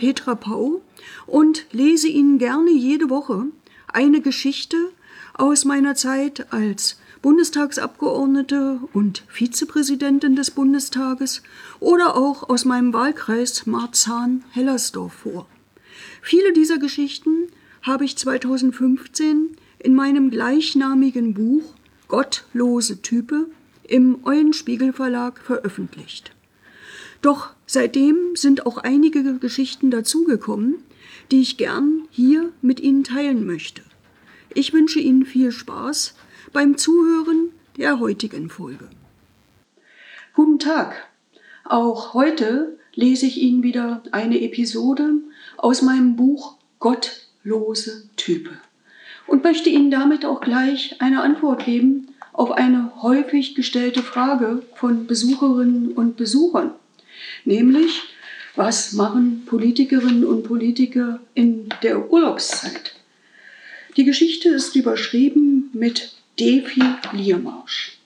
Petra Pau und lese Ihnen gerne jede Woche eine Geschichte aus meiner Zeit als Bundestagsabgeordnete und Vizepräsidentin des Bundestages oder auch aus meinem Wahlkreis Marzahn-Hellersdorf vor. Viele dieser Geschichten habe ich 2015 in meinem gleichnamigen Buch Gottlose Type im Eulenspiegel Verlag veröffentlicht. Doch seitdem sind auch einige Geschichten dazugekommen, die ich gern hier mit Ihnen teilen möchte. Ich wünsche Ihnen viel Spaß beim Zuhören der heutigen Folge. Guten Tag! Auch heute lese ich Ihnen wieder eine Episode aus meinem Buch Gottlose Type und möchte Ihnen damit auch gleich eine Antwort geben auf eine häufig gestellte Frage von Besucherinnen und Besuchern. Nämlich, was machen Politikerinnen und Politiker in der Urlaubszeit? Die Geschichte ist überschrieben mit Defiliermarsch.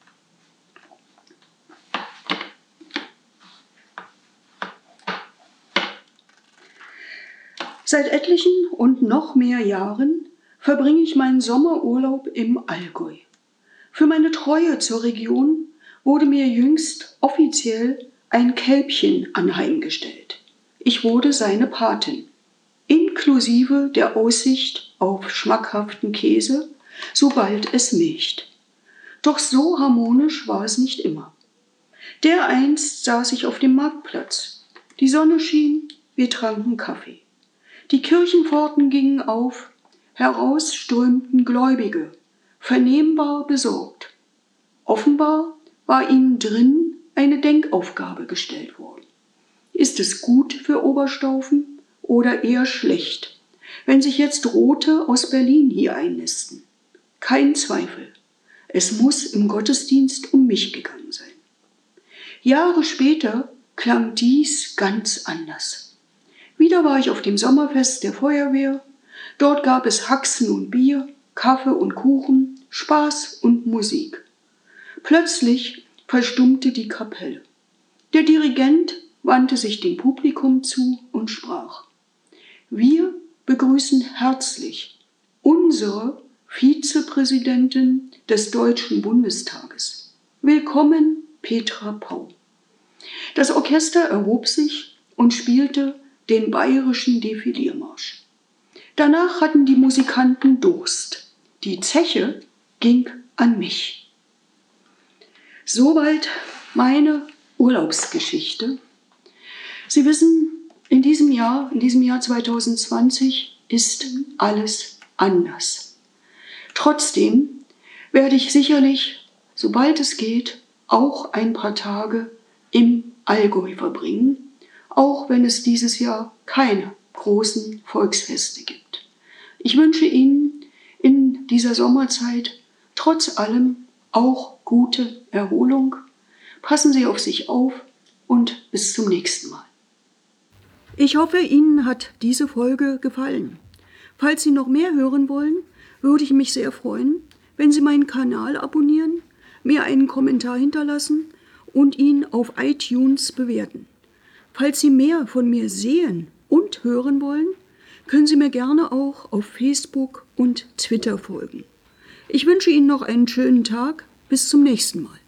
Seit etlichen und noch mehr Jahren verbringe ich meinen Sommerurlaub im Allgäu. Für meine Treue zur Region wurde mir jüngst offiziell ein Kälbchen anheimgestellt. Ich wurde seine Patin, inklusive der Aussicht auf schmackhaften Käse, sobald es milcht. Doch so harmonisch war es nicht immer. Dereinst saß ich auf dem Marktplatz. Die Sonne schien, wir tranken Kaffee. Die Kirchenpforten gingen auf, heraus strömten Gläubige, vernehmbar besorgt. Offenbar war ihnen drin eine Denkaufgabe gestellt worden. Ist es gut für Oberstaufen oder eher schlecht, wenn sich jetzt Rote aus Berlin hier einnisten? Kein Zweifel, es muss im Gottesdienst um mich gegangen sein. Jahre später klang dies ganz anders. Wieder war ich auf dem Sommerfest der Feuerwehr. Dort gab es Haxen und Bier, Kaffee und Kuchen, Spaß und Musik. Plötzlich verstummte die Kapelle. Der Dirigent wandte sich dem Publikum zu und sprach: Wir begrüßen herzlich unsere Vizepräsidentin des Deutschen Bundestages. Willkommen, Petra Pau. Das Orchester erhob sich und spielte den bayerischen Defiliermarsch. Danach hatten die Musikanten Durst. Die Zeche ging an mich. Soweit meine Urlaubsgeschichte. Sie wissen, in diesem Jahr 2020, ist alles anders. Trotzdem werde ich sicherlich, sobald es geht, auch ein paar Tage im Allgäu verbringen, auch wenn es dieses Jahr keine großen Volksfeste gibt. Ich wünsche Ihnen in dieser Sommerzeit trotz allem auch gute Erholung. Passen Sie auf sich auf und bis zum nächsten Mal. Ich hoffe, Ihnen hat diese Folge gefallen. Falls Sie noch mehr hören wollen, würde ich mich sehr freuen, wenn Sie meinen Kanal abonnieren, mir einen Kommentar hinterlassen und ihn auf iTunes bewerten. Falls Sie mehr von mir sehen und hören wollen, können Sie mir gerne auch auf Facebook und Twitter folgen. Ich wünsche Ihnen noch einen schönen Tag. Bis zum nächsten Mal.